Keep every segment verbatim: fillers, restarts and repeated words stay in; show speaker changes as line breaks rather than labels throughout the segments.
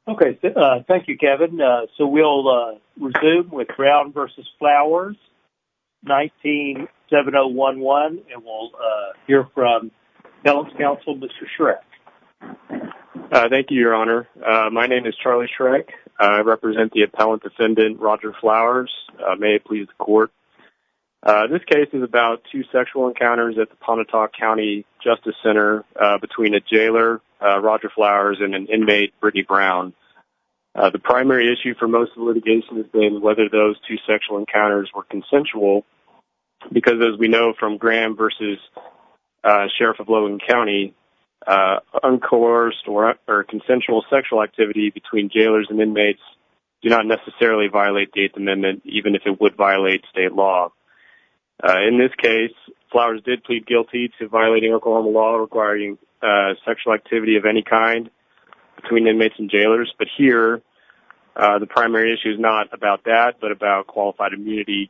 Okay, uh, thank you, Kevin. Uh, so we'll uh, resume with Brown versus Flowers, nineteen seven oh one one, and we'll uh, hear from Appellant's counsel, Mister Schreck.
Uh, thank you, Your Honor. Uh, my name is Charlie Schreck. I represent the appellant defendant, Roger Flowers. Uh, may it please the court. Uh, this case is about two sexual encounters at the Pontotoc County Justice Center uh, between a jailer, uh, Roger Flowers, and an inmate, Brittany Brown. Uh, the primary issue for most of the litigation has been whether those two sexual encounters were consensual, because as we know from Graham versus uh, Sheriff of Logan County, uh, uncoerced or, or consensual sexual activity between jailers and inmates do not necessarily violate the Eighth Amendment, even if it would violate state law. Uh, in this case, Flowers did plead guilty to violating Oklahoma law requiring uh, sexual activity of any kind between inmates and jailers. But here, uh, the primary issue is not about that, but about qualified immunity.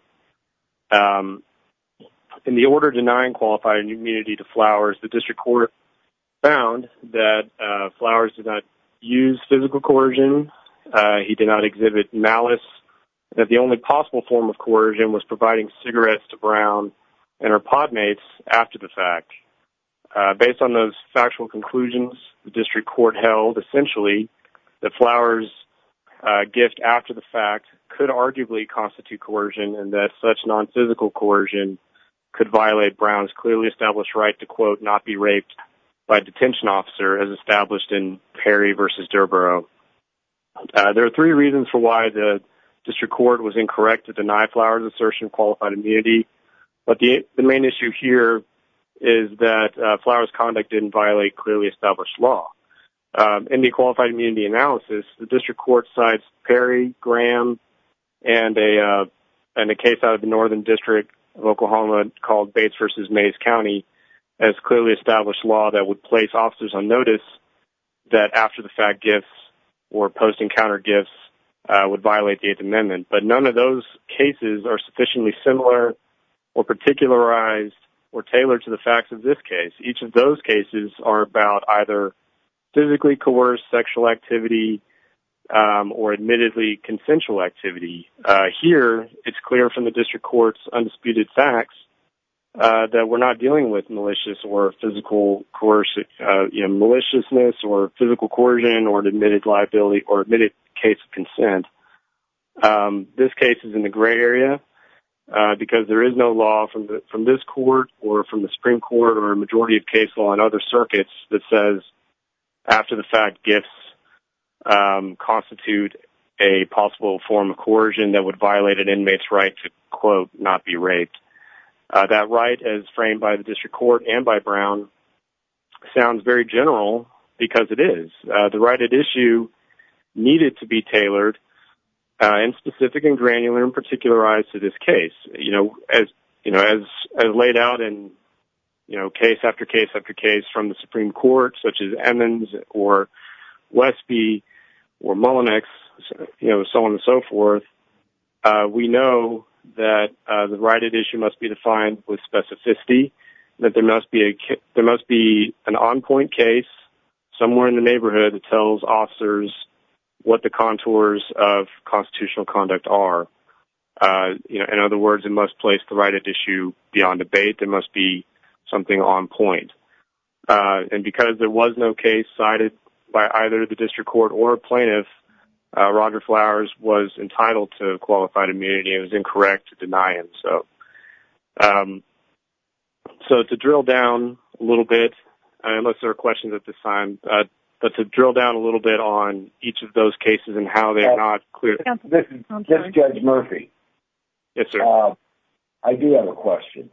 Um, in the order denying qualified immunity to Flowers, the district court found that uh, Flowers did not use physical coercion. Uh, he did not exhibit malice. That the only possible form of coercion was providing cigarettes to Brown and her podmates after the fact. Uh, based on those factual conclusions, the district court held, essentially, that Flowers' uh, gift after the fact could arguably constitute coercion, and that such non-physical coercion could violate Brown's clearly established right to, quote, not be raped by a detention officer as established in Perry versus Durborough. Uh, there are three reasons for why the district court was incorrect to deny Flowers' assertion of qualified immunity, but the the main issue here is that uh, Flowers' conduct didn't violate clearly established law. Um, in the qualified immunity analysis, the district court cites Perry, Graham, and a uh, and a case out of the Northern District of Oklahoma called Bates versus Mays County as clearly established law that would place officers on notice that after-the-fact gifts or post-encounter gifts Uh, would violate the Eighth Amendment. But none of those cases are sufficiently similar or particularized or tailored to the facts of this case. Each of those cases are about either physically coerced sexual activity um, or admittedly consensual activity. Uh, here, it's clear from the district court's undisputed facts uh, that we're not dealing with malicious or physical coercion, uh, you know, maliciousness or physical coercion or an admitted liability or admitted case of consent. Um, this case is in the gray area uh, because there is no law from the, from this court or from the Supreme Court or a majority of case law in other circuits that says after-the-fact gifts um, constitute a possible form of coercion that would violate an inmate's right to, quote, not be raped. Uh, that right, as framed by the district court and by Brown, sounds very general because it is. Uh, the right at issue needed to be tailored uh, and specific and granular and particularized to this case. You know, as you know, as as laid out in you know case after case after case from the Supreme Court, such as Emmons or Westby or Mullinex, you know, so on and so forth. Uh, we know that uh, the right at issue must be defined with specificity. That there must be a there must be an on-point case somewhere in the neighborhood that tells officers what the contours of constitutional conduct are. Uh, you know, in other words, it must place the right at issue beyond debate. There must be something on point. Uh, and because there was no case cited by either the district court or plaintiff, uh, Roger Flowers was entitled to qualified immunity. It was incorrect to deny him. So, um, so to drill down a little bit, uh, unless there are questions at this time, uh, but to drill down a little bit on each of those cases and how they're uh, not clear.
This is, this is Judge Murphy.
Yes, sir.
Uh, I do have a question.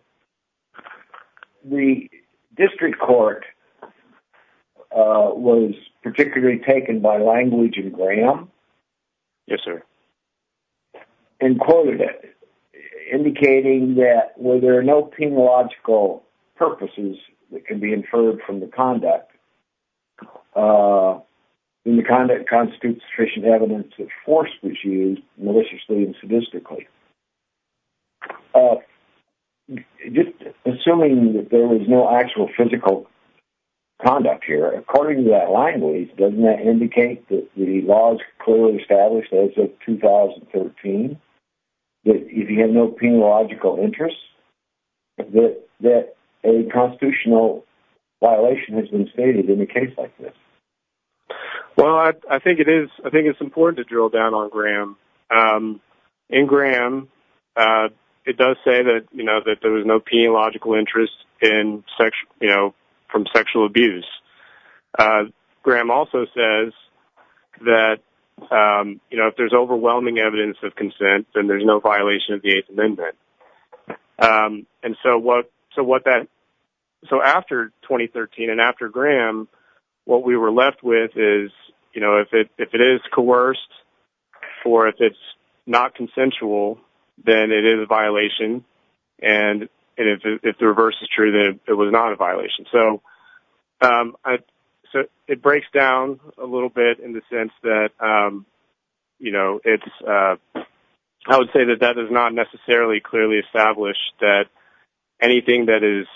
The district court uh, was particularly taken by language in Graham.
Yes, sir.
And quoted it, indicating that where there are no penological purposes that can be inferred from the conduct, uh, then the conduct constitutes sufficient evidence that force was used maliciously and sadistically. Uh, just assuming that there was no actual physical conduct here. According to that language, doesn't that indicate that the law is clearly established as of two thousand thirteen that if you have no penological interest, that that a constitutional violation has been stated in a case like this?
Well, I, I think it is. I think it's important to drill down on Graham. Um, in Graham, uh, it does say that you know that there was no penological interest in sex, you know, from sexual abuse. Uh, Graham also says that um, you know if there's overwhelming evidence of consent, then there's no violation of the Eighth Amendment. Um, and so what? So what that? So after twenty thirteen and after Graham, what we were left with is, you know, if it if it is coerced or if it's not consensual, then it is a violation, and, and if if the reverse is true, then it, it was not a violation. So, um, I, so it breaks down a little bit in the sense that, um, you know, it's. Uh, I would say that that does not necessarily clearly establish that anything that is.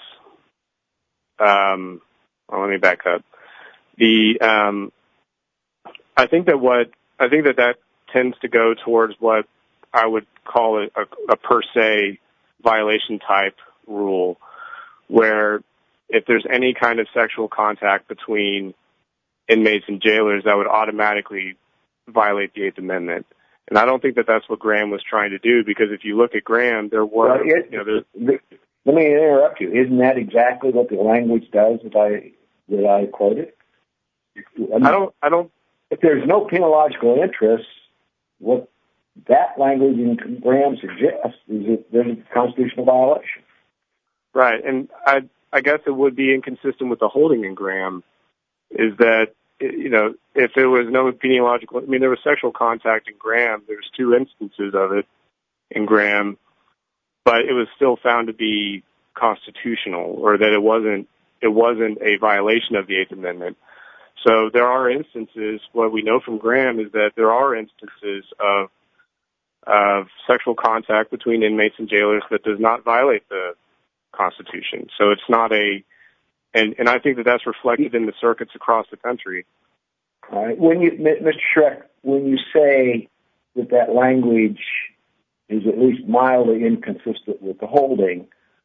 Um, well, let me back up. The um, I think that what I think that that tends to go towards what I would call a, a, a per se violation type rule, where if there's any kind of sexual contact between inmates and jailers, that would automatically violate the Eighth Amendment. And I don't think that that's what Graham was trying to do, because if you look at Graham, there were well, it, you know,
there, let me interrupt you. Isn't that exactly what the language does that I that I quoted? I, mean,
I don't. I don't.
If there's no penological interest, what that language in Graham suggests is that there's a constitutional violation.
Right, and I, I guess it would be inconsistent with the holding in Graham, is that, you know, if there was no penological, I mean, there was sexual contact in Graham. There's two instances of it in Graham, but it was still found to be constitutional, or that it wasn't, it wasn't a violation of the Eighth Amendment. So there are instances, what we know from Graham is that there are instances of of sexual contact between inmates and jailers that does not violate the Constitution. So it's not a, and, and I think that that's reflected in the circuits across the country.
All right. When you, Mister Schreck, when you say that that language is at least mildly inconsistent with the holding,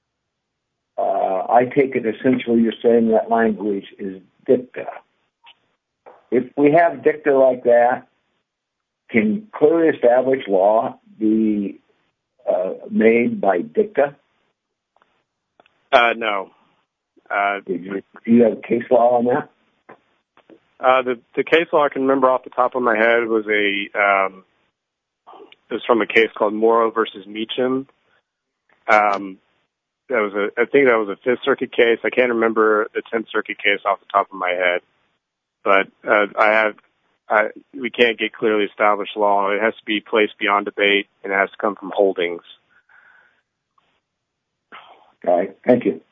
uh, I take it essentially you're saying that language is dicta. If we have dicta like that, can clearly established law be uh, made by dicta?
Uh, no. Uh,
do, you, do you have case law on that?
Uh, the, the case law I can remember off the top of my head was a um, it was from a case called Morrow versus Meacham. Um, that was a I think that was a Fifth Circuit case. I can't remember the Tenth Circuit case off the top of my head, but uh, I have. I, we can't get clearly established law. It has to be placed beyond debate, and it has to come from holdings.
All right. Thank you.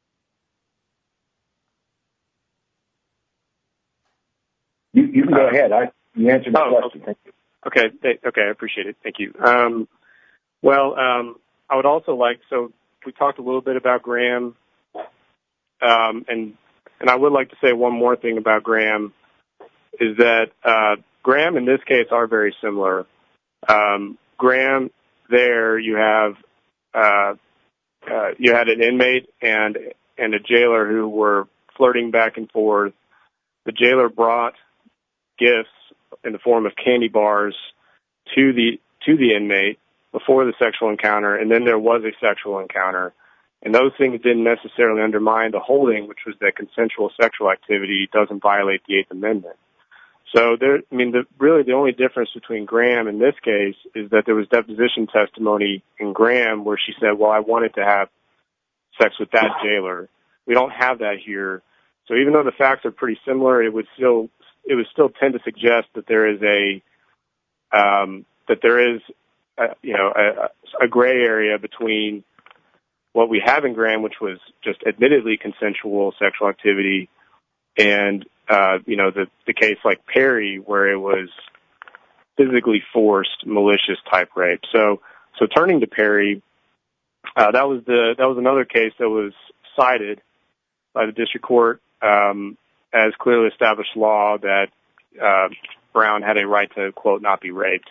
You, you can go uh, ahead. I, you answered my
oh,
question. Thank you.
Okay. Th- okay. I appreciate it. Thank you. Um, well, um, I would also like, so we talked a little bit about Graham, um, and and I would like to say one more thing about Graham. Is that uh, Graham in this case are very similar. Um, Graham, there you have uh, uh, you had an inmate and and a jailer who were flirting back and forth. The jailer brought gifts in the form of candy bars to the to the inmate before the sexual encounter, and then there was a sexual encounter. And those things didn't necessarily undermine the holding, which was that consensual sexual activity doesn't violate the Eighth Amendment. So there, I mean, the, really the only difference between Graham in this case is that there was deposition testimony in Graham where she said, well, I wanted to have sex with that jailer. We don't have that here. So even though the facts are pretty similar, it would still, it would still tend to suggest that there is a, um, that there is, a, you know, a, a gray area between what we have in Graham, which was just admittedly consensual sexual activity, and Uh, you know, the, the case like Perry, where it was physically forced, malicious type rape. So, so turning to Perry, uh, that was the, that was another case that was cited by the district court. Um, as clearly established law that uh, Brown had a right to, quote, not be raped.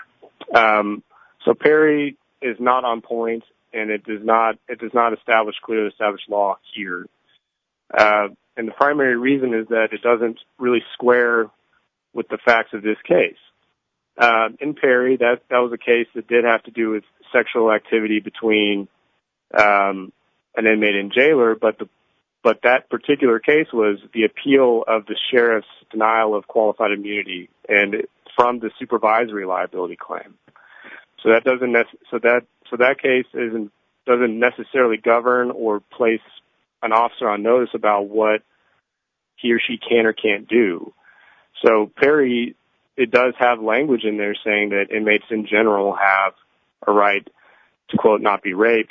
Um, so Perry is not on point, and it does not it does not establish clearly established law here. Uh, and the primary reason is that it doesn't really square with the facts of this case. Uh, in Perry, that, that was a case that did have to do with sexual activity between um, an inmate and jailer, but the but that particular case was the appeal of the sheriff's denial of qualified immunity and from the supervisory liability claim. So that doesn't nec- so that so that case isn't doesn't necessarily govern or place an officer on notice about what he or she can or can't do. So Perry, it does have language in there saying that inmates in general have a right to, quote, not be raped.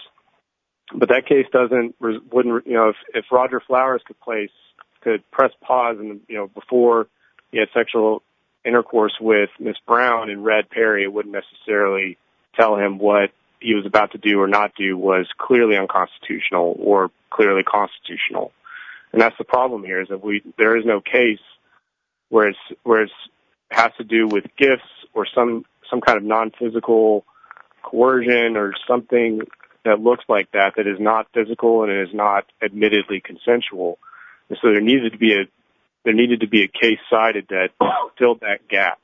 But that case doesn't, wouldn't, you know, if, if Roger Flowers could place, could press pause and, you know, before he had sexual intercourse with Miss Brown and read Perry, it wouldn't necessarily tell him what he was about to do or not do was clearly unconstitutional or clearly constitutional. And that's the problem here, is that we, there is no case where it's, where it's has to do with gifts or some, some kind of non-physical coercion or something that looks like that, that is not physical and it is not admittedly consensual. And so there needed to be a, there needed to be a case cited that filled that gap.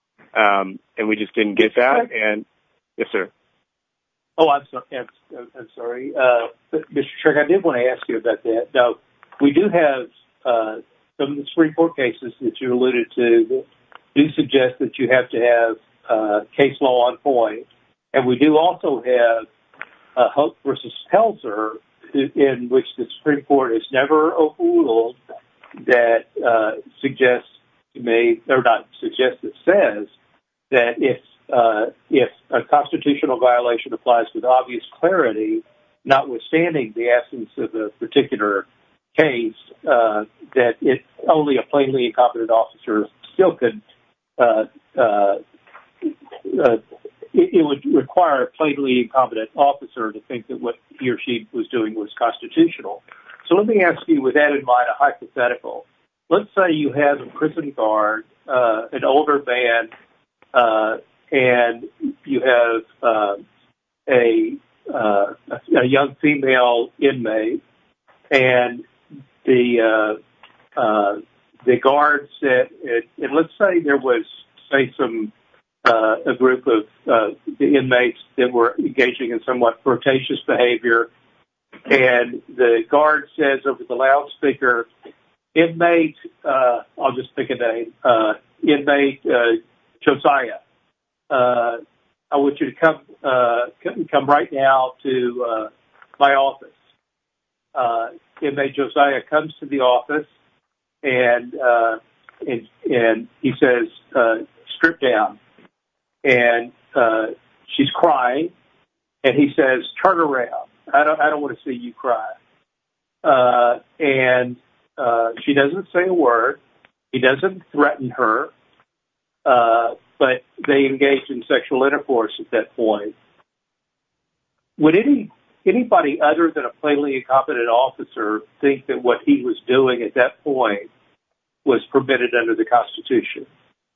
Um, and we just didn't get that. And yes, sir.
Oh, I'm sorry. I'm, I'm sorry. Uh, Mister Schreck, I did want to ask you about that. Now, we do have, uh, some of the Supreme Court cases that you alluded to that do suggest that you have to have, uh, case law on point. And we do also have, Uh, Hope versus Pelzer, in which the Supreme Court has never overruled that uh, suggests to me, or not suggests, it says that if uh, if a constitutional violation applies with obvious clarity, notwithstanding the absence of a particular case, uh, that it only a plainly incompetent officer still could. Uh, uh, uh, It, it would require a plainly incompetent officer to think that what he or she was doing was constitutional. So let me ask you, with that in mind, a hypothetical. Let's say you have a prison guard, uh, an older man, uh, and you have uh, a, uh, a young female inmate, and the uh, uh, the guard said, and let's say there was, say, some Uh, a group of uh, the inmates that were engaging in somewhat flirtatious behavior, and the guard says over the loudspeaker, inmate, uh, I'll just pick a name, uh, inmate uh, Josiah, uh, I want you to come uh, come right now to uh, my office. Uh, inmate Josiah comes to the office, and uh, and, and he says, uh, strip down. And uh, she's crying, and he says, "Turn around. I don't. I don't want to see you cry." Uh, and uh, she doesn't say a word. He doesn't threaten her, uh, but they engage in sexual intercourse at that point. Would any anybody other than a plainly incompetent officer think that what he was doing at that point was permitted under the Constitution?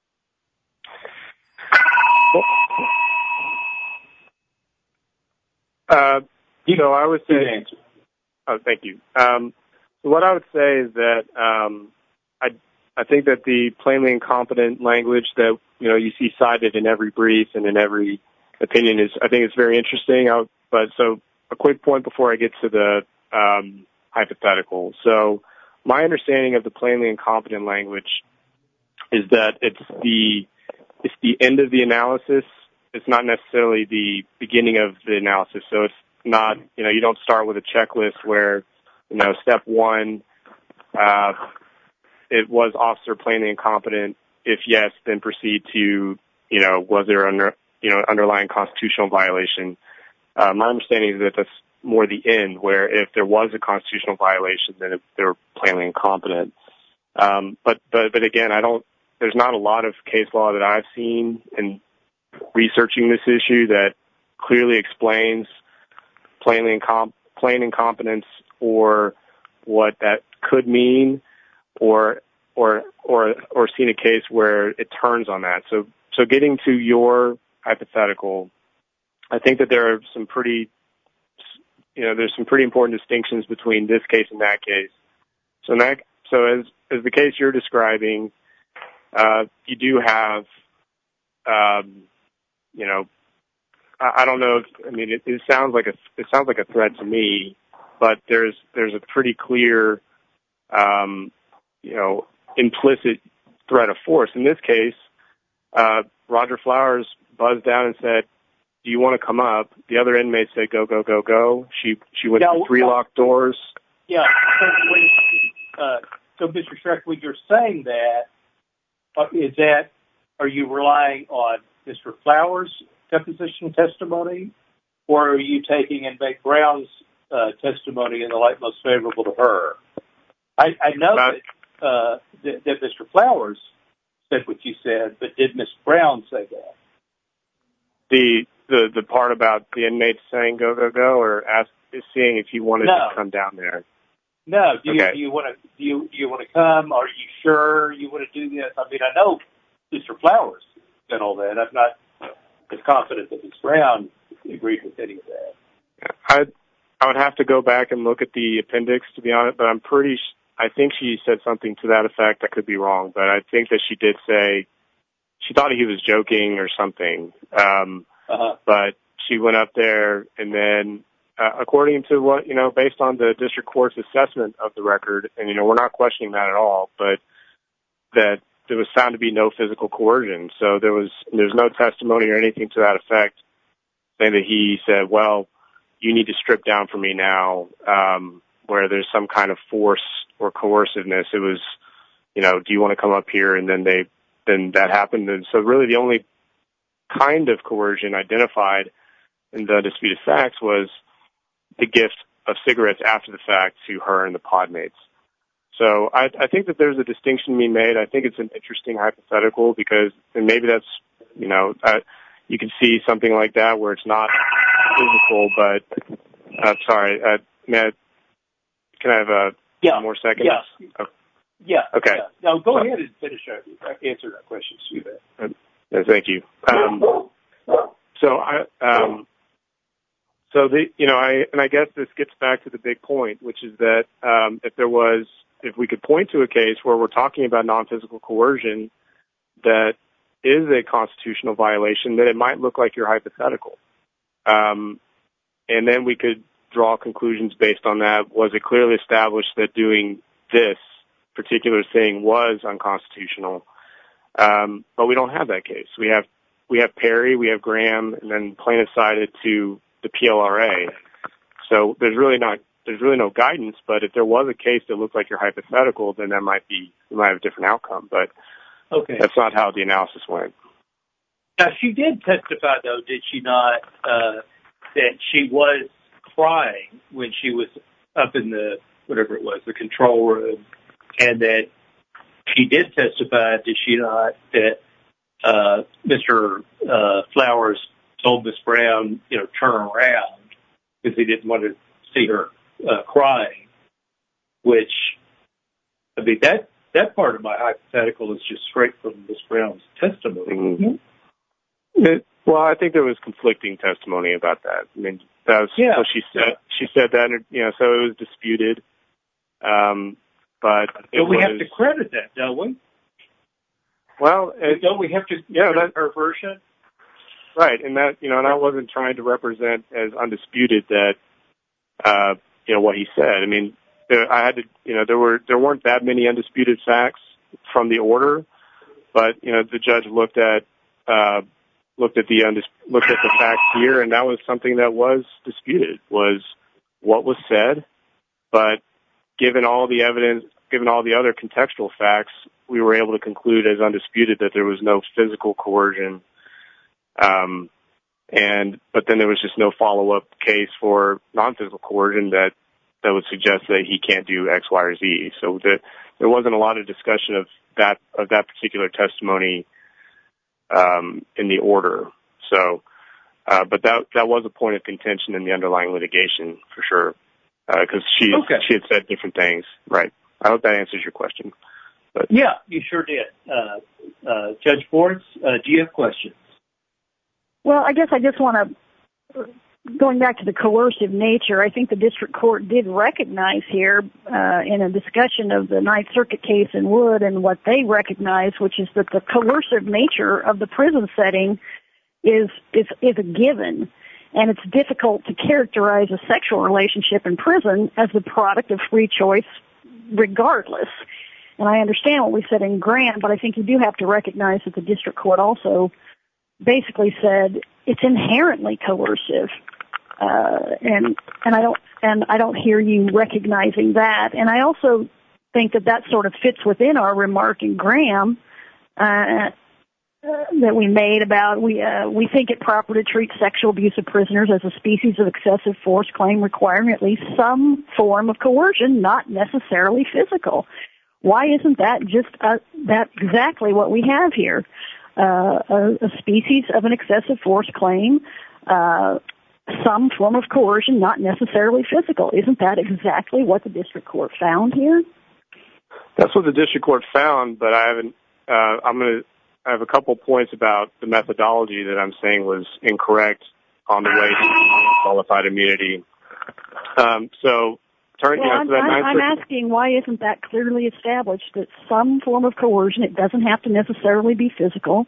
Uh, you know, I would say, oh, thank you. Um, so what I would say is that, um, I, I think that the plainly incompetent language that, you know, you see cited in every brief and in every opinion is, I think it's very interesting. I, but so a quick point before I get to the, um, hypothetical. So my understanding of the plainly incompetent language is that it's the, it's the end of the analysis. It's not necessarily the beginning of the analysis. So it's not, you know, you don't start with a checklist where, you know, step one, uh, it was officer plainly incompetent. If yes, then proceed to, you know, was there under, you know, underlying constitutional violation? Uh, my understanding is that that's more the end, where if there was a constitutional violation, then it, they were plainly incompetent. Um, but, but, but again, I don't, there's not a lot of case law that I've seen in researching this issue that clearly explains plainly incom- plain incompetence or what that could mean, or or or or seen a case where it turns on that. So so getting to your hypothetical, I think that there are some pretty, you know, there's some pretty important distinctions between this case and that case. So in that, so as as the case you're describing, uh, you do have, um, you know, I, I don't know. If, I mean, it, it sounds like a it sounds like a threat to me, but there's there's a pretty clear, um, you know, implicit threat of force. In this case, uh, Roger Flowers buzzed down and said, "Do you want to come up?" The other inmates said, "Go, go, go, go." She she went
now,
to three locked doors.
Yeah. So, when, uh, so Mister Schreck, when you're saying that, uh, is that are you relying on Mister Flowers' deposition testimony, or are you taking inmate Brown's uh, testimony in the light most favorable to her? I, I know
Not,
that, uh, that that Mister Flowers said what you said, but did Miss Brown say that?
the the the part about the inmates saying "go, go, go," or ask, seeing if you wanted
No.
to come down there.
No. Do you
Okay.
do you want to do you do you want to come? Are you sure you want to do this? I mean, I know Mister Flowers said all that. I'm not as confident that Miss Brown agreed with any of that.
I I would have to go back and look at the appendix to be honest, but I'm pretty. Sh- I think she said something to that effect. I could be wrong, but I think that she did say she thought he was joking or something. Um,
Uh-huh.
but she went up there, and then, uh, according to what you know, based on the district court's assessment of the record, and you know, we're not questioning that at all, but that there was found to be no physical coercion. So there was there's no testimony or anything to that effect saying that he said, "Well, you need to strip down for me now," um, where there's some kind of force or coerciveness. It was, you know, do you want to come up here? And then they, then that happened. And so really the only kind of coercion identified in the disputed facts was the gift of cigarettes after the fact to her and the pod mates. So I, I think that there's a distinction being made. I think it's an interesting hypothetical because, and maybe that's, you know, uh, you can see something like that where it's not physical, but, uh, sorry, uh, Matt, can I have a
Yeah.
more seconds?
Yeah.
Oh.
Yeah.
Okay.
Yeah. Now go ahead and finish our, answer that question, Steve.
Yeah, thank you. Um, so I, um, so the, you know, I, and I guess this gets back to the big point, which is that, um, if there was, if we could point to a case where we're talking about non-physical coercion that is a constitutional violation, then it might look like your hypothetical. Um, and then we could draw conclusions based on that. Was it clearly established that doing this particular thing was unconstitutional? Um, but we don't have that case. We have, we have Perry, we have Graham, and then plaintiff cited to the P L R A. So there's really not, there's really no guidance, but if there was a case that looked like your hypothetical, then that might be, we might have a different outcome, but
okay.
That's not how the analysis went.
Now, she did testify, though, did she not, uh, that she was crying when she was up in the, whatever it was, the control room, and that she did testify, did she not, that uh, Mister Uh, Flowers told Miss Brown, you know, turn around because he didn't want to see her uh, crying, which, I mean, that, that part of my hypothetical is just straight from Miss Brown's testimony.
Mm-hmm. It, well, I think there was conflicting testimony about that. I mean, that was
yeah.
what she said. She said that, you know, so it was disputed. Um, but it
but we
was,
have to credit that, don't we?
Well, it,
don't we have to
yeah,
credit
that,
her version?
Right, and that, you know, and I wasn't trying to represent as undisputed that, uh, you know, what he said. I mean, there, I had to, you know, there were there weren't that many undisputed facts from the order, but you know, the judge looked at uh, looked at the undis- looked at the facts here, and that was something that was disputed, was what was said. But given all the evidence, given all the other contextual facts, we were able to conclude as undisputed that there was no physical coercion. Um, and, but then there was just no follow-up case for non-physical coercion that, that would suggest that he can't do X, Y, or Z. So the, there wasn't a lot of discussion of that, of that particular testimony, um, in the order. So, uh, but that, that was a point of contention in the underlying litigation for sure. Uh, cause she,
okay.
she had said different things. Right. I hope that answers your question. But
yeah, you sure did. Uh, uh, Judge Forrest, uh, do you have questions?
Well, I guess I just want to, going back to the coercive nature, I think the district court did recognize here uh, in a discussion of the Ninth Circuit case in Wood and what they recognize, which is that the coercive nature of the prison setting is is, is a given. And it's difficult to characterize a sexual relationship in prison as the product of free choice regardless. And I understand what we said in Graham, but I think you do have to recognize that the district court also basically said it's inherently coercive. Uh, and, and I don't, and I don't hear you recognizing that. And I also think that that sort of fits within our remark in Graham, uh, uh, that we made about we, uh, we think it proper to treat sexual abuse of prisoners as a species of excessive force claim requiring at least some form of coercion, not necessarily physical. Why isn't that just, uh, that exactly what we have here? Uh, a, a species of an excessive force claim, uh, some form of coercion, not necessarily physical. Isn't that exactly what the district court found here?
That's what the district court found, but I haven't, uh, I'm going to, I have a couple points about the methodology that I'm saying was incorrect on the way to qualified immunity. Um, so, turn,
well,
you know,
I'm,
so that
I'm, I'm
circuit,
asking why isn't that clearly established that some form of coercion, it doesn't have to necessarily be physical,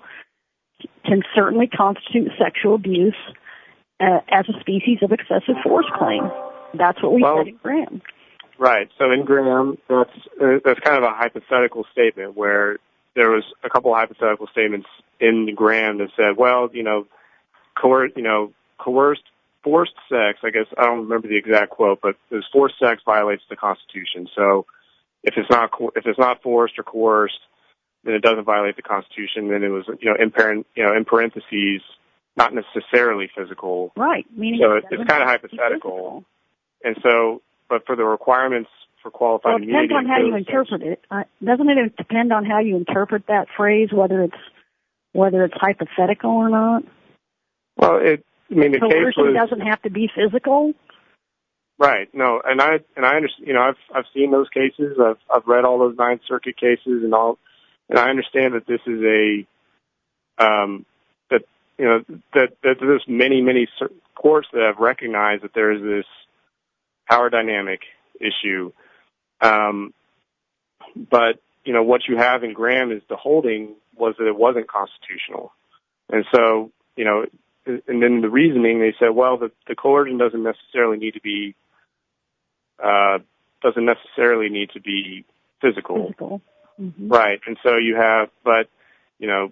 can certainly constitute sexual abuse uh, as a species of excessive force claim. That's what we
well,
said in Graham.
Right. So in Graham, that's uh, that's kind of a hypothetical statement where there was a couple of hypothetical statements in Graham that said, well, you know, coer- you know, coerced, forced sex. I guess I don't remember the exact quote, but this forced sex violates the Constitution. So if it's not co- if it's not forced or coerced, then it doesn't violate the Constitution. Then it was, you know, in parent, you know, in parentheses, not necessarily physical.
Right. Meaning
so
it
it's kind of hypothetical. And so, but for the requirements for qualified
well, it depends
immunity,
on how you interpret it. Uh, doesn't it depend on how you interpret that phrase, whether it's whether it's hypothetical or not?
Well, it. I mean, the
coercion
case was,
doesn't have to be physical.
Right. No, and I and I understand. You know, I've I've seen those cases. I've I've read all those Ninth Circuit cases and all, and I understand that this is a um that you know that that there's many many courts that have recognized that there is this power dynamic issue. Um, but, you know, what you have in Graham is the holding was that it wasn't constitutional. And so, you know, and then the reasoning, they said, well, the, the coercion doesn't necessarily need to be, uh, doesn't necessarily need to be physical.
Physical. Mm-hmm.
Right. And so you have, but, you know,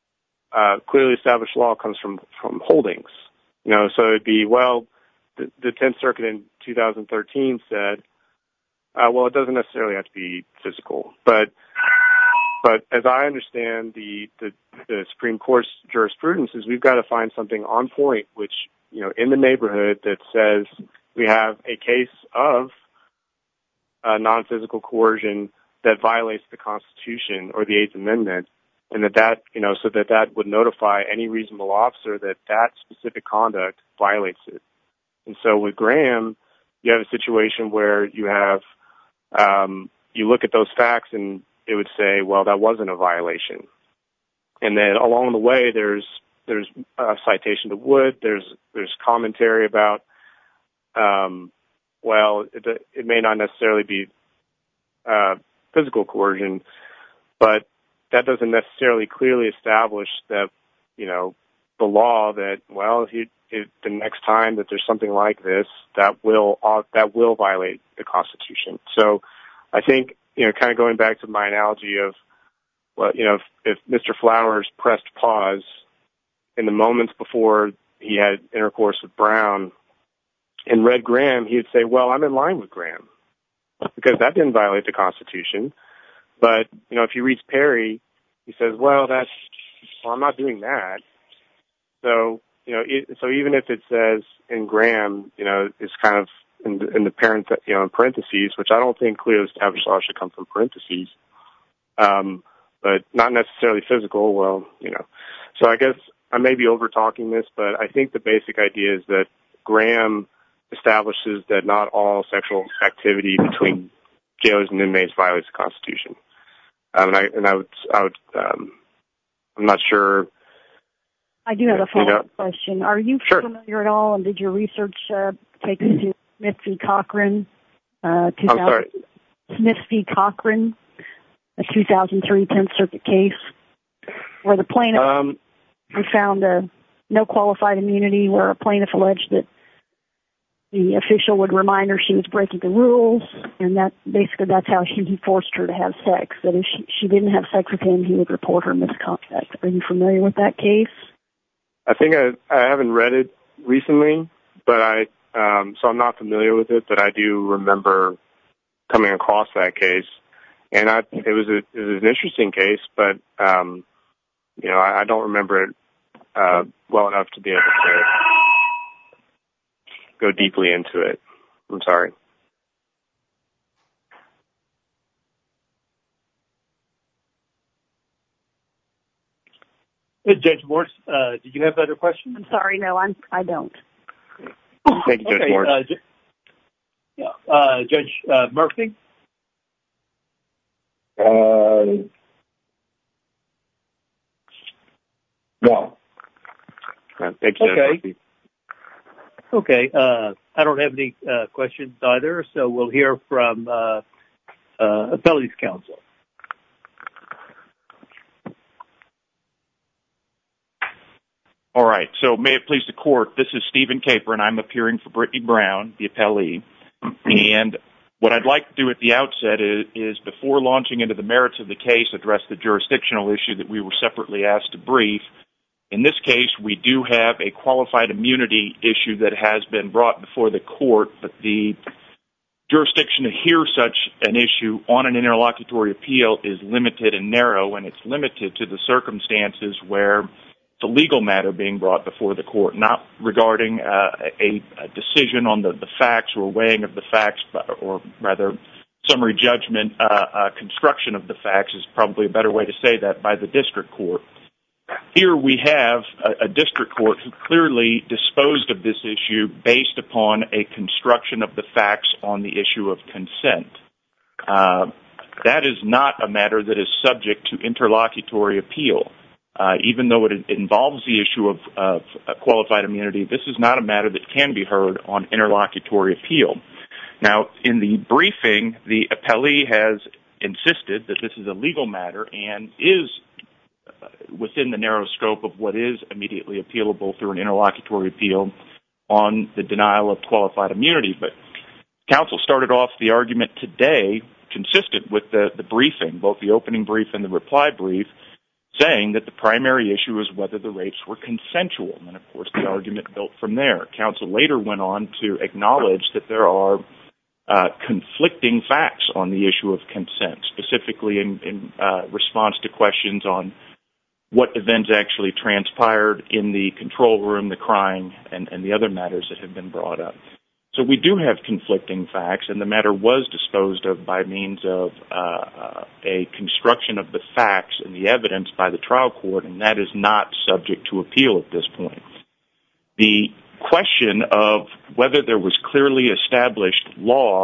uh, clearly established law comes from, from holdings. You know, so it'd be, well, the, the tenth Circuit in two thousand thirteen said, Uh, well, it doesn't necessarily have to be physical, but but as I understand the, the the Supreme Court's jurisprudence is we've got to find something on point, which, you know, in the neighborhood that says we have a case of uh, non-physical coercion that violates the Constitution or the Eighth Amendment, and that that you know so that that would notify any reasonable officer that that specific conduct violates it. And so with Graham, you have a situation where you have Um, you look at those facts and it would say, well, that wasn't a violation. And then along the way, there's, there's a citation to Wood. There's, there's commentary about, um, well, it, it may not necessarily be, uh, physical coercion, but that doesn't necessarily clearly establish that, you know, the law that, well, he, it, the next time that there's something like this, that will uh, that will violate the Constitution. So I think, you know, kind of going back to my analogy of, well, you know, if, if Mister Flowers pressed pause in the moments before he had intercourse with Brown and read Graham, he would say, well, I'm in line with Graham because that didn't violate the Constitution. But, you know, if he reads Perry, he says, well, that's, well, I'm not doing that. So, you know, it, so even if it says in Graham, you know, it's kind of in the, in the parent, you know, in parentheses, which I don't think clearly established law should come from parentheses, um, but not necessarily physical. Well, you know, so I guess I may be over talking this, but I think the basic idea is that Graham establishes that not all sexual activity between jailers and inmates violates the Constitution. Um, and I and I would I would um, I'm not sure.
I do have a follow-up
you know,
question. Are you
sure.
familiar at all, and did your research uh, take you to Smith v. Cochran? Uh,
I'm sorry.
Smith v. Cochran, a two thousand three tenth Circuit case, where the plaintiff
Um,
we found uh, no qualified immunity, where a plaintiff alleged that the official would remind her she was breaking the rules, and that basically that's how she, he forced her to have sex, that if she, she didn't have sex with him, he would report her misconduct. Are you familiar with that case?
I think I I haven't read it recently, but I um, so I'm not familiar with it. But I do remember coming across that case, and I it was a it was an interesting case, but um, you know I, I don't remember it uh, well enough to be able to go deeply into it. I'm sorry.
Judge Morse, uh, did you have other questions?
I'm sorry, no, I'm, I don't.
Thank you, Judge
okay,
Morse.
Uh, ju- yeah, uh, Judge uh, Murphy?
Uh, no.
Uh, thank you, Judge
Okay.
Murphy.
Okay, uh, I don't have any uh, questions either, so we'll hear from uh, uh, Appellee's counsel.
All right, so may it please the court, this is Stephen Caper, and I'm appearing for Brittany Brown, the appellee. And what I'd like to do at the outset is, is before launching into the merits of the case, address the jurisdictional issue that we were separately asked to brief. In this case, we do have a qualified immunity issue that has been brought before the court, but the jurisdiction to hear such an issue on an interlocutory appeal is limited and narrow, and it's limited to the circumstances where it's a legal matter being brought before the court, not regarding uh, a, a decision on the, the facts or weighing of the facts, or rather summary judgment, uh, uh, construction of the facts is probably a better way to say that, by the district court. Here we have a, a district court who clearly disposed of this issue based upon a construction of the facts on the issue of consent. Uh, that is not a matter that is subject to interlocutory appeal. Uh, even though it involves the issue of, of qualified immunity, this is not a matter that can be heard on interlocutory appeal. Now, in the briefing, the appellee has insisted that this is a legal matter and is within the narrow scope of what is immediately appealable through an interlocutory appeal on the denial of qualified immunity. But counsel started off the argument today consistent with the, the briefing, both the opening brief and the reply brief, saying that the primary issue is whether the rapes were consensual. And, of course, the argument built from there. Counsel later went on to acknowledge that there are uh, conflicting facts on the issue of consent, specifically in, in uh, response to questions on what events actually transpired in the control room, the crying, and, and the other matters that have been brought up. So we do have conflicting facts, and the matter was disposed of by means of uh, a construction of the facts and the evidence by the trial court, and that is not subject to appeal at this point. The question of whether there was clearly established law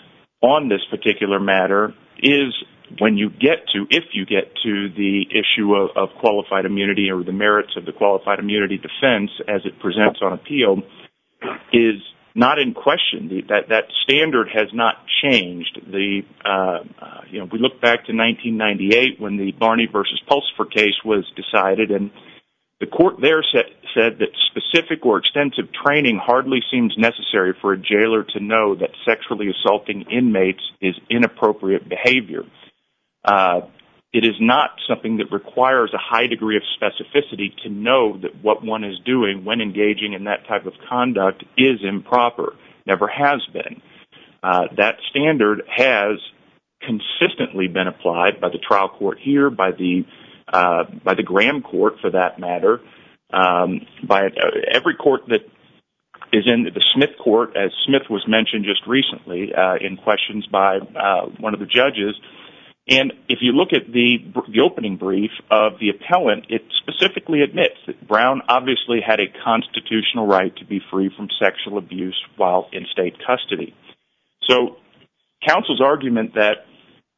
on this particular matter is, when you get to, if you get to the issue of, of qualified immunity or the merits of the qualified immunity defense as it presents on appeal, is not in question. The, that that standard has not changed. The uh, uh, you know we look back to nineteen ninety-eight when the Barney versus Pulsifer case was decided, and the court there said, said that specific or extensive training hardly seems necessary for a jailer to know that sexually assaulting inmates is inappropriate behavior. Uh, it is not something that requires a high degree of specificity to know that what one is doing when engaging in that type of conduct is improper. Never has been. Uh, that standard has consistently been applied by the trial court here, by the uh, by the Graham court for that matter, um, by uh, every court that is in the Smith court, as Smith was mentioned just recently uh, in questions by uh, one of the judges. And if you look at the the opening brief of the appellant, it specifically admits that Brown obviously had a constitutional right to be free from sexual abuse while in state custody. So counsel's argument that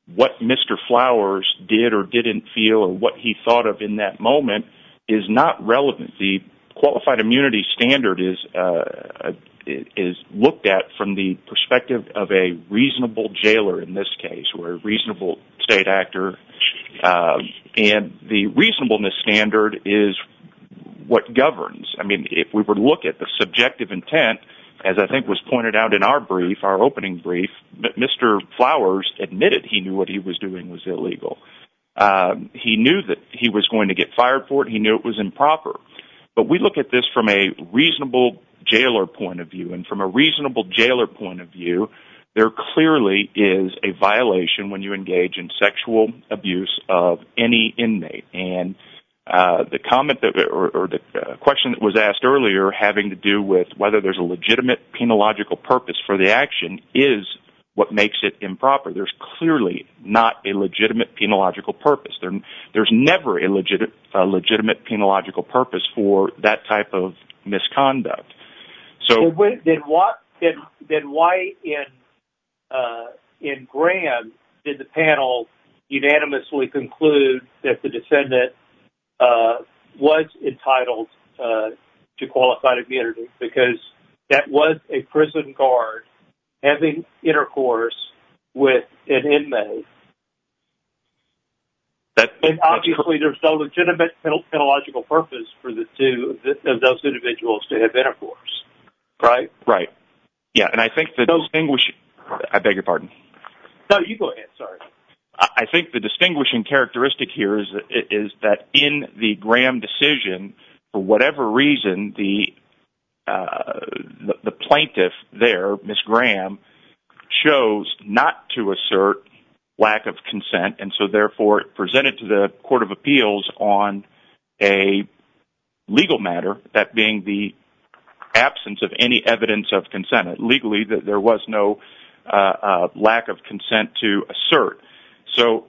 what Mister Flowers did or didn't feel or what he thought of in that moment is not relevant. The qualified immunity standard is uh, is looked at from the perspective of a reasonable jailer in this case, or a reasonable state actor. Uh, and the reasonableness standard is what governs. I mean, if we were to look at the subjective intent, as I think was pointed out in our brief, our opening brief, Mister Flowers admitted he knew what he was doing was illegal. Um, he knew that he was going to get fired for it. He knew it was improper. But we look at this from a reasonable jailer point of view, and from a reasonable jailer point of view, there clearly is a violation when you engage in sexual abuse of any inmate. And uh, the comment that, or, or the uh, question that was asked earlier, having to do with whether there's a legitimate penological purpose for the action, is what makes it improper. There's clearly not a legitimate penological purpose. There, there's never a legit, a legitimate penological purpose for that type of misconduct. So
then, then what? Then, then why in uh, in Graham did the panel unanimously conclude that the defendant uh, was entitled uh, to qualified immunity? Because that was a prison guard having intercourse with an inmate.
That,
and obviously there's no legitimate penological purpose for the two of those individuals to have intercourse, right?
Right. Yeah, and I think the so, distinguishing... I beg your pardon.
No, you go ahead, sorry.
I think the distinguishing characteristic here is, is that in the Graham decision, for whatever reason, the Uh, the, the plaintiff there, Miz Graham, chose not to assert lack of consent, and so therefore it presented to the Court of Appeals on a legal matter, that being the absence of any evidence of consent. Legally, that there was no uh, uh, lack of consent to assert. So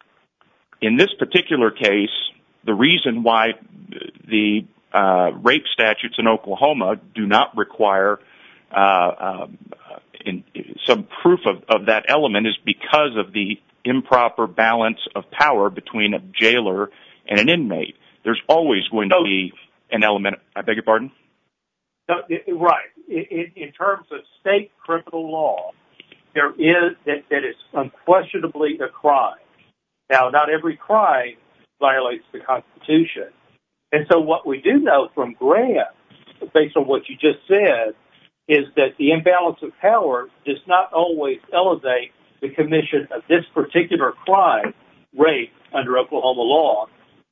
in this particular case, the reason why the Uh, rape statutes in Oklahoma do not require uh, um, in, some proof of, of that element is because of the improper balance of power between a jailer and an inmate. There's always going to be an element. I beg your pardon?
No, right. In, in terms of state criminal law, there is that, that is unquestionably a crime. Now, not every crime violates the Constitution. And so what we do know from Graham, based on what you just said, is that the imbalance of power does not always elevate the commission of this particular crime, rape, under Oklahoma law,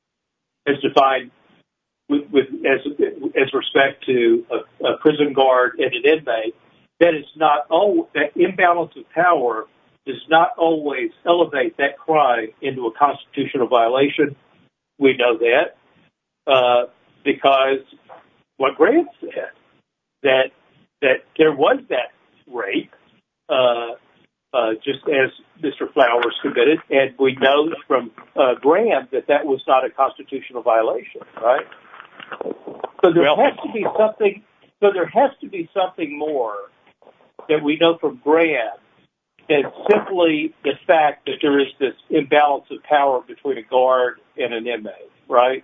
as defined with, with as, as respect to a, a prison guard and an inmate. That is not all, that imbalance of power does not always elevate that crime into a constitutional violation. We know that. Uh, because what Graham said, that that there was that rape, uh, uh, just as Mister Flowers committed, and we know from uh, Graham that that was not a constitutional violation, right? So there well, has to be something. So there has to be something more that we know from Graham than simply the fact that there is this imbalance of power between a guard and an inmate, right?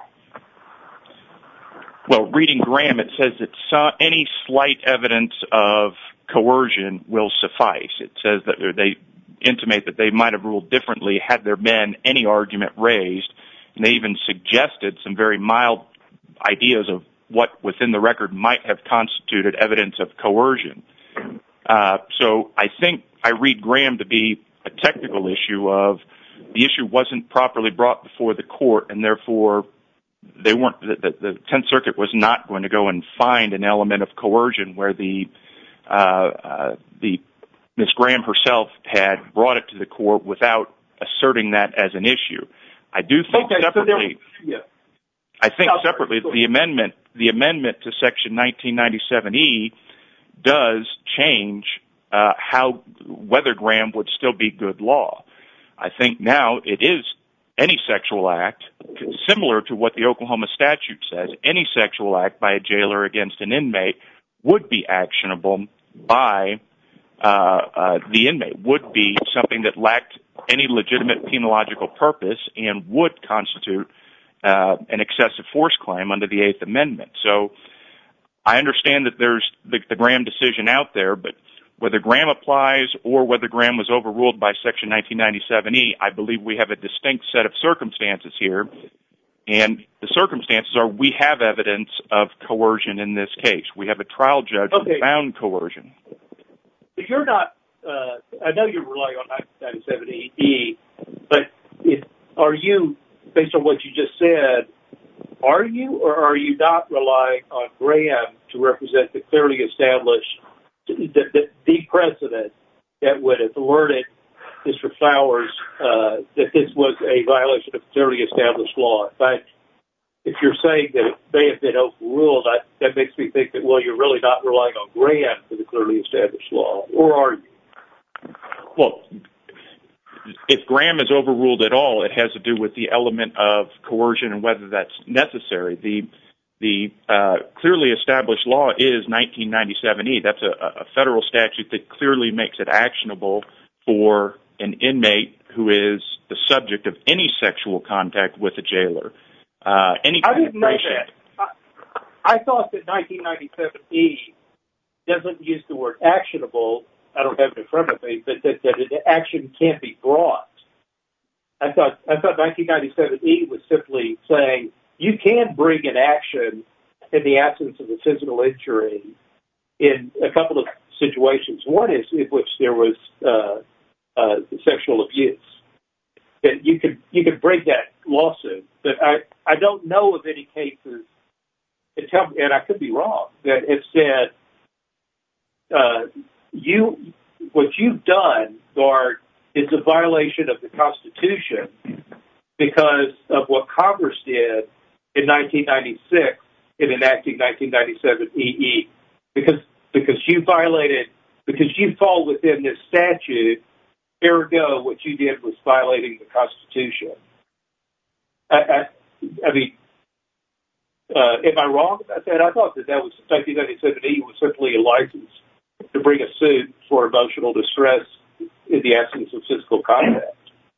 Well, reading Graham, it says that some, any slight evidence of coercion will suffice. It says that they intimate that they might have ruled differently had there been any argument raised, and they even suggested some very mild ideas of what within the record might have constituted evidence of coercion. Uh, so I think I read Graham to be a technical issue of the issue wasn't properly brought before the court, and therefore they weren't. The, the Tenth Circuit was not going to go and find an element of coercion where the uh, uh, the Miz Graham herself had brought it to the court without asserting that as an issue. I do think
okay,
separately.
So there, yeah.
I think oh, separately the amendment the amendment to Section nineteen ninety-seven E does change uh, how whether Graham would still be good law. I think now it is any sexual act, similar to what the Oklahoma statute says, any sexual act by a jailer against an inmate would be actionable by uh, uh, the inmate would be something that lacked any legitimate penological purpose and would constitute uh, an excessive force claim under the Eighth Amendment. So I understand that there's the, the Graham decision out there, but whether Graham applies or whether Graham was overruled by Section nineteen ninety-seven E, I believe we have a distinct set of circumstances here. And the circumstances are we have evidence of coercion in this case. We have a trial judge
okay.
who found coercion.
But you're not, uh, I know you're relying on nineteen ninety-seven E, but if, are you, based on what you just said, are you or are you not relying on Graham to represent the clearly established, the, the, the precedent that would have alerted Mister Flowers uh, that this was a violation of clearly established law? In fact, if you're saying that it may have been overruled, I, that makes me think that, well, you're really not relying on Graham for the clearly established law, or are you?
Well, if Graham is overruled at all, it has to do with the element of coercion and whether that's necessary. The the uh, clearly established law is nineteen ninety-seven E. That's a, a federal statute that clearly makes it actionable for an inmate who is the subject of any sexual contact with a jailer. Uh, any
I didn't know that. I, I thought that nineteen ninety-seven E doesn't use the word actionable. I don't have it in front of me, but that, that an action can't be brought. I thought I thought nineteen ninety-seven E was simply saying you can bring an action in the absence of a physical injury in a couple of situations. One is in which there was uh, uh, sexual abuse. That you could you could bring that lawsuit, but I, I don't know of any cases, and, tell, and I could be wrong, that have said uh, you what you've done, Guard, is a violation of the Constitution because of what Congress did in nineteen ninety-six in enacting nineteen ninety-seven E E, because because you violated because you fall within this statute. Ergo, what you did was violating the Constitution. I, I, I mean, uh, am I wrong about that? I thought that that was nineteen ninety-seven E was simply a license to bring a suit for emotional distress in the absence of physical contact.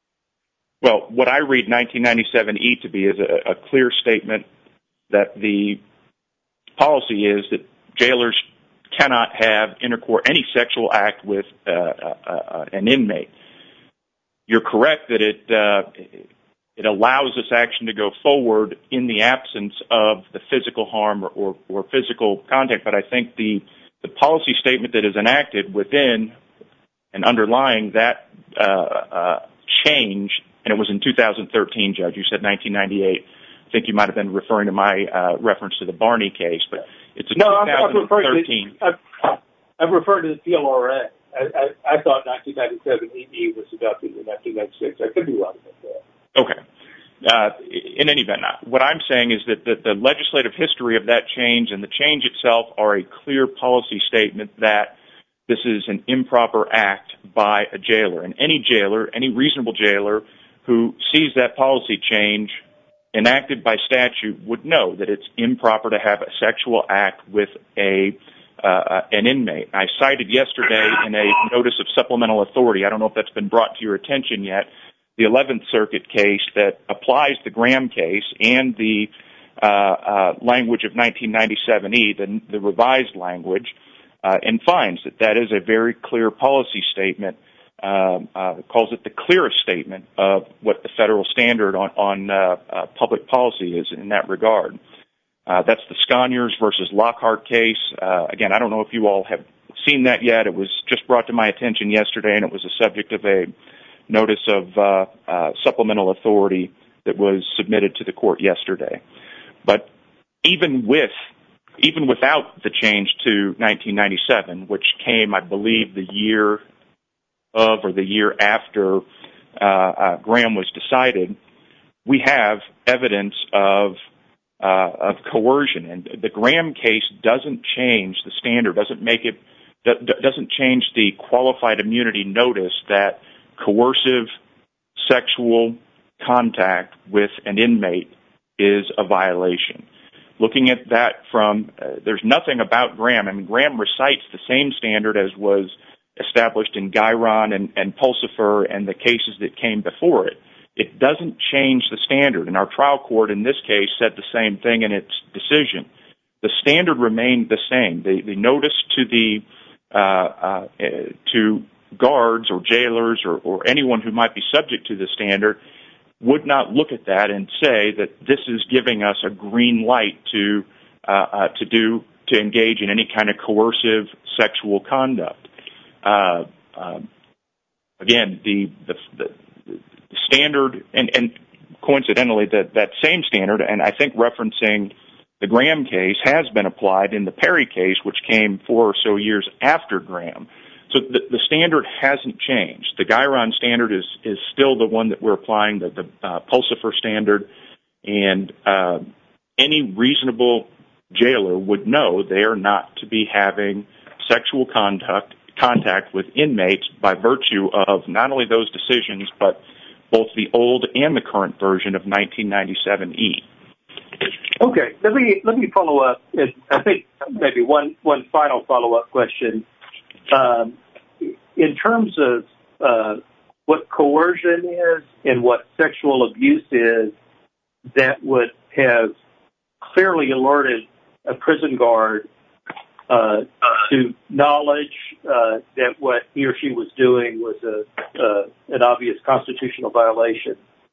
Well, what I read nineteen ninety-seven E to be is a, a clear statement that the policy is that jailers cannot have intercourse, any sexual act with uh, uh, uh, an inmate. You're correct that it uh, it allows this action to go forward in the absence of the physical harm or, or, or physical contact, but I think the, the policy statement that is enacted within and underlying that uh, uh, change, and it was in two thousand thirteen, Judge, you said nineteen ninety-eight. I think you might have been referring to my uh, reference to the Barney case, but it's a
no,
two thousand thirteen.
I'm, I'm, I'm referring to the P L R A. I, I, I thought nineteen ninety-seven E E was adopted in nineteen ninety-six. I could be wrong about that.
Okay. Uh, in any event, what I'm saying is that the, the legislative history of that change and the change itself are a clear policy statement that this is an improper act by a jailer. And any jailer, any reasonable jailer who sees that policy change enacted by statute would know that it's improper to have a sexual act with a uh, an inmate. I cited yesterday in a notice of supplemental authority, I don't know if that's been brought to your attention yet, the eleventh Circuit case that applies the Graham case and the uh, uh, language of nineteen ninety-seven E, the, the revised language, uh, and finds that that is a very clear policy statement. Uh, uh, calls it the clearest statement of what the federal standard on, on uh, uh, public policy is in that regard. Uh, that's the Sconiers versus Lockhart case. Uh, again, I don't know if you all have seen that yet. It was just brought to my attention yesterday, and it was the subject of a notice of uh, uh, supplemental authority that was submitted to the court yesterday. But even with, even without the change to nineteen ninety-seven, which came, I believe, the year of or the year after uh, uh, Graham was decided, we have evidence of uh, of coercion, and the Graham case doesn't change the standard, doesn't make it, doesn't change the qualified immunity notice that coercive sexual contact with an inmate is a violation. Looking at that from, uh, there's nothing about Graham. I mean, Graham recites the same standard as was established in Gyron and, and Pulsifer and the cases that came before it. It doesn't change the standard, and our trial court in this case said the same thing in its decision. The standard remained the same. The, the notice to the uh, uh, to guards or jailers or, or anyone who might be subject to the standard would not look at that and say that this is giving us a green light to uh, uh, to do to engage in any kind of coercive sexual conduct. Uh, uh, again, the the, the The standard, and, and coincidentally, that, that same standard, and I think referencing the Graham case, has been applied in the Perry case, which came four or so years after Graham. So the, the standard hasn't changed. The Gyron standard is, is still the one that we're applying, the, the uh, Pulsifer standard, and uh, any reasonable jailer would know they are not to be having sexual contact, contact with inmates by virtue of not only those decisions, but both the old and the current version of nineteen ninety-seven E.
Okay, let me let me follow up. I think maybe one one final follow up question. Um, in terms of uh, what coercion is and what sexual abuse is, that would have clearly alerted a prison guard uh, to knowledge uh, that what he or she was doing was a, uh, an obvious constitutional violation.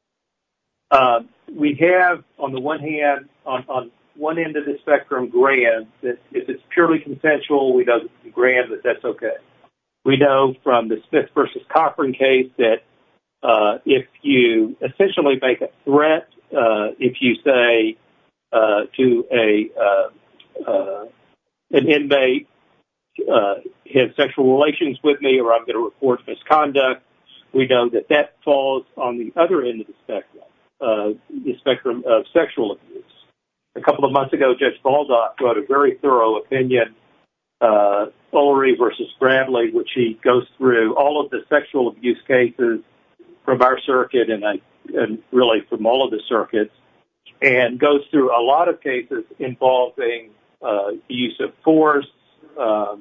Uh, we have, on the one hand, on, on one end of the spectrum, Graham, that if it's purely consensual, we know Graham that that's okay. We know from the Smith versus Cochran case that uh, if you essentially make a threat, uh, if you say uh, to a uh, uh, an inmate, uh, have sexual relations with me or I'm going to report misconduct, we know that that falls on the other end of the spectrum, uh, the spectrum of sexual abuse. A couple of months ago, Judge Baldock wrote a very thorough opinion, uh, Ullery versus Bradley, which he goes through all of the sexual abuse cases from our circuit and, I, and really from all of the circuits, and goes through a lot of cases involving uh, the use of force. Um,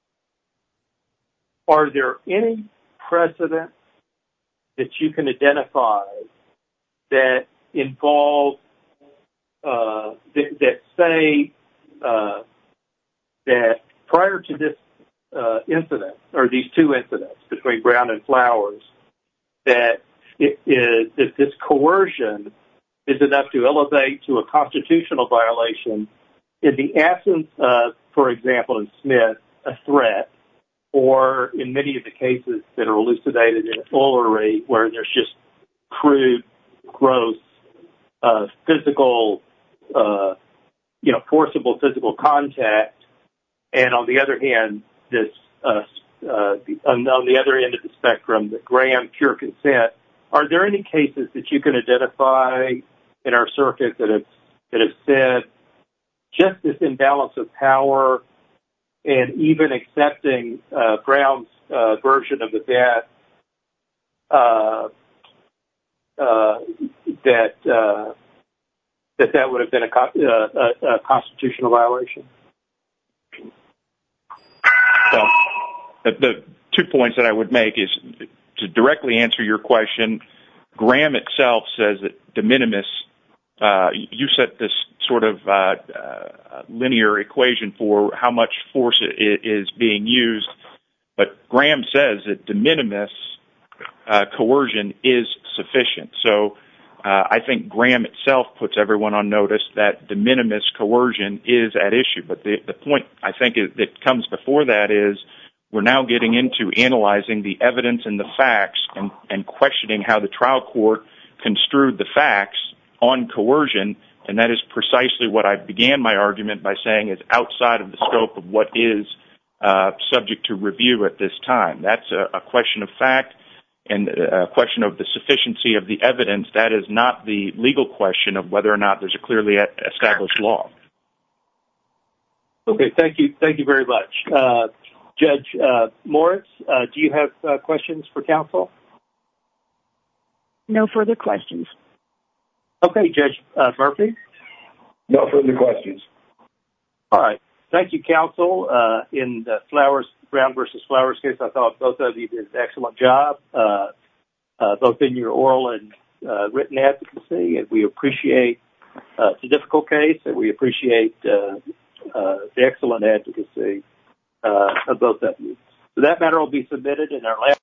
are there any precedents that you can identify that involve, uh, that, that say uh, that prior to this uh, incident, or these two incidents between Brown and Flowers, that it is, that this coercion is enough to elevate to a constitutional violation in the absence of, for example, in Smith, a threat, or in many of the cases that are elucidated in Ullery, where there's just crude, gross, uh, physical, uh, you know, forcible physical contact, and on the other hand, this, uh, uh, the, on, on the other end of the spectrum, the Graham pure consent. Are there any cases that you can identify in our circuit that have that have said just this imbalance of power, and even accepting uh, Brown's uh, version of events, uh, uh, that uh, that that would have been a, uh, a, a constitutional violation?
Well, the, the two points that I would make is to directly answer your question. Graham itself says that de minimis. Uh, you set this sort of uh, uh, linear equation for how much force is being used, but Graham says that de minimis uh, coercion is sufficient. So uh, I think Graham itself puts everyone on notice that de minimis coercion is at issue. But the, the point I think is, that comes before that is we're now getting into analyzing the evidence and the facts and, and questioning how the trial court construed the facts on coercion, and that is precisely what I began my argument by saying is outside of the scope of what is uh, subject to review at this time. That's a, a question of fact and a question of the sufficiency of the evidence. That is not the legal question of whether or not there's a clearly established law.
Okay, thank you. Thank you very much. Uh, Judge uh, Moritz, uh, do you have uh, questions for counsel?
No further questions.
Okay, Judge uh, Murphy?
No further questions.
All right. Thank you, counsel. Uh, in uh, Flowers Brown versus Flowers case. I thought both of you did an excellent job, uh, uh, both in your oral and uh, written advocacy, and we appreciate uh, it's a difficult case, and we appreciate uh, uh, the excellent advocacy uh, of both of you. So that matter will be submitted in our last